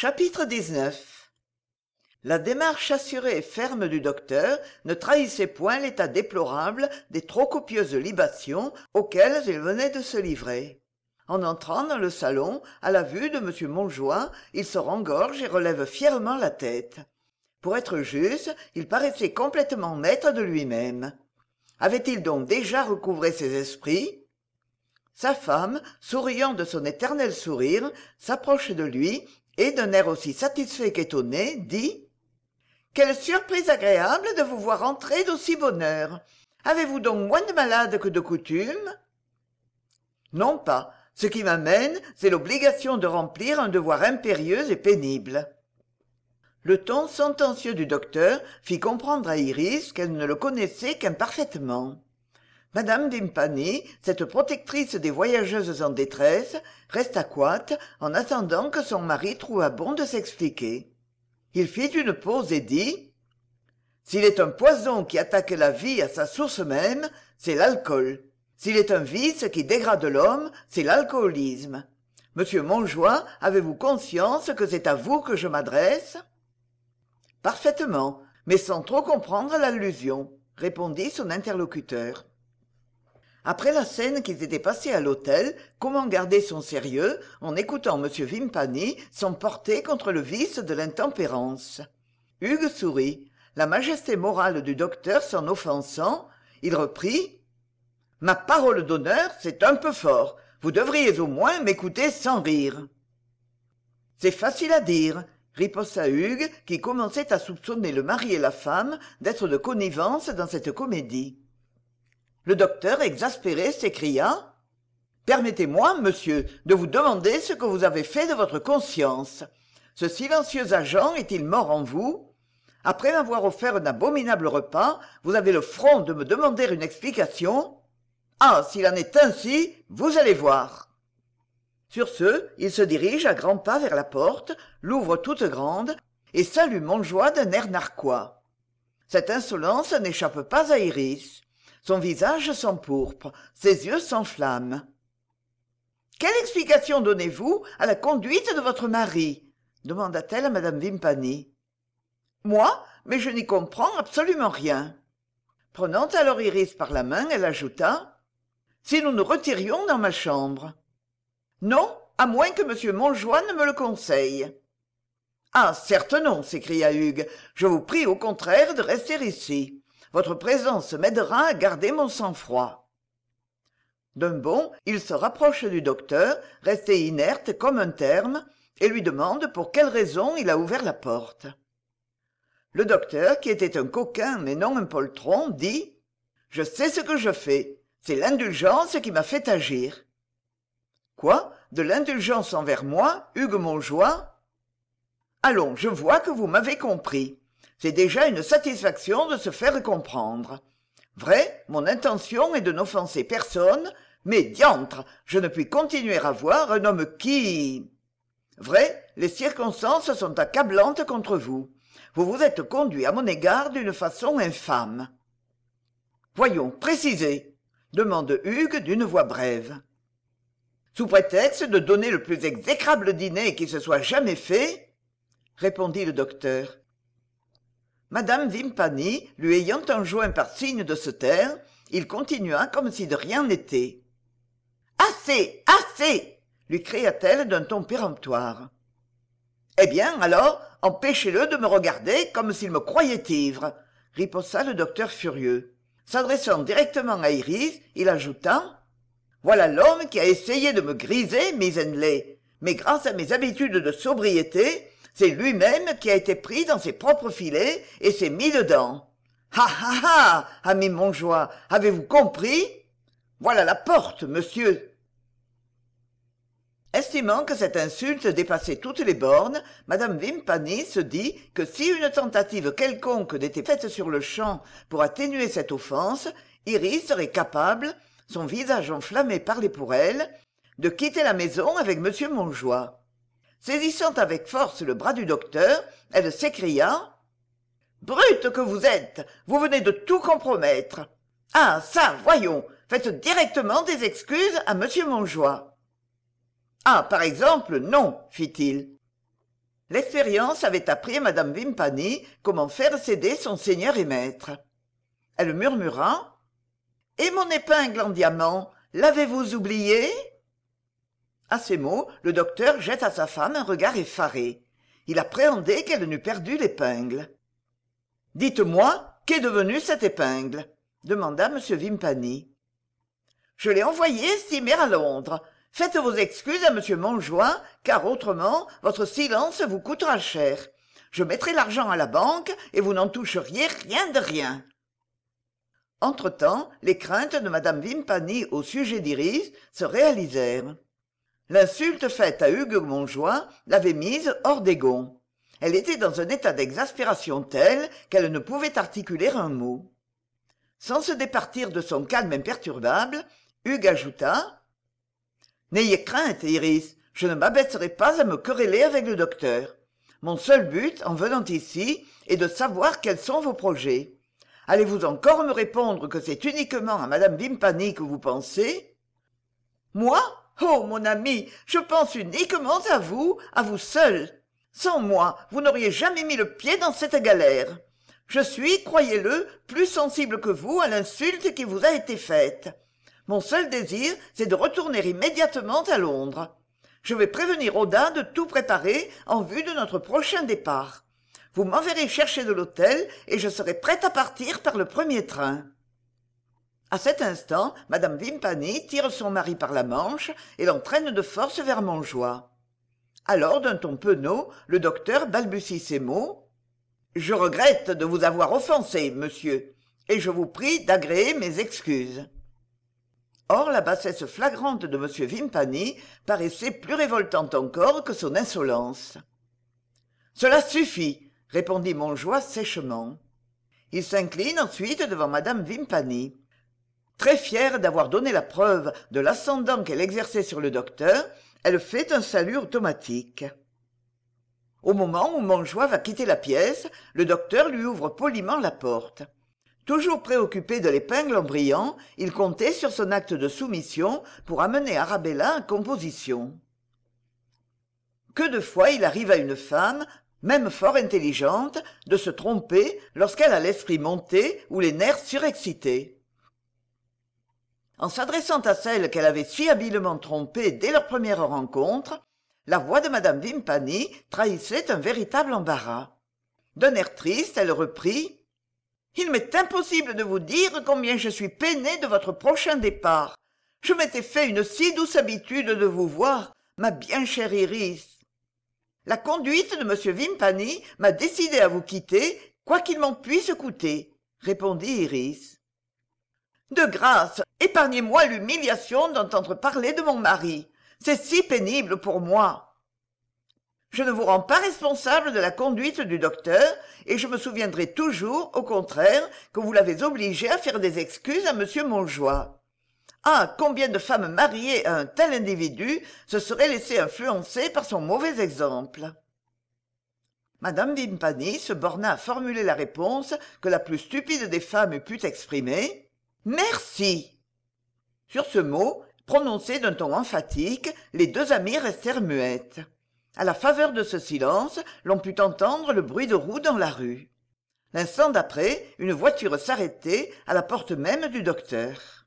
Chapitre 19. La démarche assurée et ferme du docteur ne trahissait point l'état déplorable des trop copieuses libations auxquelles il venait de se livrer. En entrant dans le salon, à la vue de M. Montjoie, il se rengorge et relève fièrement la tête. Pour être juste, il paraissait complètement maître de lui-même. Avait-il donc déjà recouvré ses esprits ? Sa femme, souriant de son éternel sourire, s'approche de lui et, d'un air aussi satisfait qu'étonné, dit « Quelle surprise agréable de vous voir entrer d'aussi bonne heure. Avez-vous donc moins de malades que de coutume ?»« Non pas. Ce qui m'amène, c'est l'obligation de remplir un devoir impérieux et pénible. » Le ton sentencieux du docteur fit comprendre à Iris qu'elle ne le connaissait qu'imparfaitement. Madame Vimpany, cette protectrice des voyageuses en détresse, resta coite en attendant que son mari trouvât bon de s'expliquer. Il fit une pause et dit « S'il est un poison qui attaque la vie à sa source même, c'est l'alcool. S'il est un vice qui dégrade l'homme, c'est l'alcoolisme. Monsieur Montjoie, avez-vous conscience que c'est à vous que je m'adresse ?»« Parfaitement, mais sans trop comprendre l'allusion, » répondit son interlocuteur. Après la scène qui s'était passée à l'hôtel, comment garder son sérieux en écoutant M. Vimpany s'emporter contre le vice de l'intempérance ? Hugues sourit. La majesté morale du docteur s'en offensant, il reprit « Ma parole d'honneur, c'est un peu fort. Vous devriez au moins m'écouter sans rire. »« C'est facile à dire, » riposta Hugues, qui commençait à soupçonner le mari et la femme d'être de connivence dans cette comédie. Le docteur, exaspéré, s'écria « Permettez-moi, monsieur, de vous demander ce que vous avez fait de votre conscience. Ce silencieux agent est-il mort en vous ? Après m'avoir offert un abominable repas, vous avez le front de me demander une explication ? Ah, s'il en est ainsi, vous allez voir !» Sur ce, il se dirige à grands pas vers la porte, l'ouvre toute grande, et salue Montjoie d'un air narquois. Cette insolence n'échappe pas à Iris. Son visage s'empourpre, ses yeux s'enflamment. « Quelle explication donnez-vous à la conduite de votre mari ?» demanda-t-elle à madame Vimpany. « Moi, mais je n'y comprends absolument rien. » Prenant alors Iris par la main, elle ajouta « Si nous nous retirions dans ma chambre ?»« Non, à moins que monsieur Montjoie ne me le conseille. »« Ah, certes non, s'écria Hugues. Je vous prie au contraire de rester ici. Votre présence m'aidera à garder mon sang-froid. » D'un bond, il se rapproche du docteur, resté inerte comme un terme, et lui demande pour quelle raison il a ouvert la porte. Le docteur, qui était un coquin mais non un poltron, dit « Je sais ce que je fais. C'est l'indulgence qui m'a fait agir. »« Quoi ? De l'indulgence envers moi, Hugues Montjoie ? Allons, je vois que vous m'avez compris. C'est déjà une satisfaction de se faire comprendre. Vrai, mon intention est de n'offenser personne, mais diantre, je ne puis continuer à voir un homme qui... Vrai, les circonstances sont accablantes contre vous. Vous vous êtes conduit à mon égard d'une façon infâme. Voyons, précisez, demande Hugues d'une voix brève. Sous prétexte de donner le plus exécrable dîner qui se soit jamais fait, répondit le docteur. Madame Vimpany, lui ayant enjoint par signe de se taire, il continua comme si de rien n'était. « Assez, assez !» lui cria-t-elle d'un ton péremptoire. « Eh bien, alors, empêchez-le de me regarder comme s'il me croyait ivre !» riposta le docteur furieux. S'adressant directement à Iris, il ajouta « Voilà l'homme qui a essayé de me griser, Misenley, mais grâce à mes habitudes de sobriété, c'est lui-même qui a été pris dans ses propres filets et s'est mis dedans. Ha ha ha, ami Montjoie, avez-vous compris ? Voilà la porte, monsieur. » Estimant que cette insulte dépassait toutes les bornes, madame Vimpany se dit que si une tentative quelconque n'était faite sur le champ pour atténuer cette offense, Iris serait capable, son visage enflammé parlait pour elle, de quitter la maison avec monsieur Montjoie. Saisissant avec force le bras du docteur, elle s'écria « Brute que vous êtes, vous venez de tout compromettre. Ah, ça, voyons, faites directement des excuses à monsieur Montjoie. »« Ah, par exemple, non, fit-il. L'expérience avait appris à madame Vimpany comment faire céder son seigneur et maître. Elle murmura: « Et mon épingle en diamant, l'avez-vous oublié ?» À ces mots, le docteur jette à sa femme un regard effaré. Il appréhendait qu'elle n'eût perdu l'épingle. « Dites-moi, qu'est devenue cette épingle ?» demanda M. Vimpany. « Je l'ai envoyée estimer à Londres. Faites vos excuses à M. Montjoie, car autrement, votre silence vous coûtera cher. Je mettrai l'argent à la banque et vous n'en toucheriez rien de rien. » Entre-temps, les craintes de madame Vimpany au sujet d'Iris se réalisèrent. L'insulte faite à Hugues Montjoie l'avait mise hors des gonds. Elle était dans un état d'exaspération tel qu'elle ne pouvait articuler un mot. Sans se départir de son calme imperturbable, Hugues ajouta: « N'ayez crainte, Iris, je ne m'abaisserai pas à me quereller avec le docteur. Mon seul but, en venant ici, est de savoir quels sont vos projets. Allez-vous encore me répondre que c'est uniquement à madame Vimpany que vous pensez ? » « Moi ? Oh, mon ami, je pense uniquement à vous seul. Sans moi, vous n'auriez jamais mis le pied dans cette galère. Je suis, croyez-le, plus sensible que vous à l'insulte qui vous a été faite. Mon seul désir, c'est de retourner immédiatement à Londres. Je vais prévenir Audin de tout préparer en vue de notre prochain départ. Vous m'enverrez chercher de l'hôtel et je serai prête à partir par le premier train. » À cet instant, madame Vimpany tire son mari par la manche et l'entraîne de force vers Montjoie. Alors, d'un ton penaud, le docteur balbutie ces mots: « Je regrette de vous avoir offensé, monsieur, et je vous prie d'agréer mes excuses. » Or, la bassesse flagrante de M. Vimpany paraissait plus révoltante encore que son insolence. « Cela suffit, » répondit Montjoie sèchement. Il s'incline ensuite devant madame Vimpany. Très fière d'avoir donné la preuve de l'ascendant qu'elle exerçait sur le docteur, elle fait un salut automatique. Au moment où Montjoie va quitter la pièce, le docteur lui ouvre poliment la porte. Toujours préoccupé de l'épingle en brillant, il comptait sur son acte de soumission pour amener Arabella en composition. Que de fois il arrive à une femme, même fort intelligente, de se tromper lorsqu'elle a l'esprit monté ou les nerfs surexcités. En s'adressant à celle qu'elle avait si habilement trompée dès leur première rencontre, la voix de madame Vimpany trahissait un véritable embarras. D'un air triste, elle reprit: « Il m'est impossible de vous dire combien je suis peinée de votre prochain départ. Je m'étais fait une si douce habitude de vous voir, ma bien chère Iris. La conduite de M. Vimpany m'a décidé à vous quitter, quoi qu'il m'en puisse coûter, » répondit Iris. « De grâce, épargnez-moi l'humiliation d'entendre parler de mon mari. C'est si pénible pour moi. Je ne vous rends pas responsable de la conduite du docteur, et je me souviendrai toujours, au contraire, que vous l'avez obligé à faire des excuses à M. Montjoie. Ah, combien de femmes mariées à un tel individu se seraient laissées influencer par son mauvais exemple. » Madame Vimpany se borna à formuler la réponse que la plus stupide des femmes eût pu exprimer: « Merci !» Sur ce mot, prononcé d'un ton emphatique, les deux amies restèrent muettes. À la faveur de ce silence, l'on put entendre le bruit de roues dans la rue. L'instant d'après, une voiture s'arrêtait à la porte même du docteur.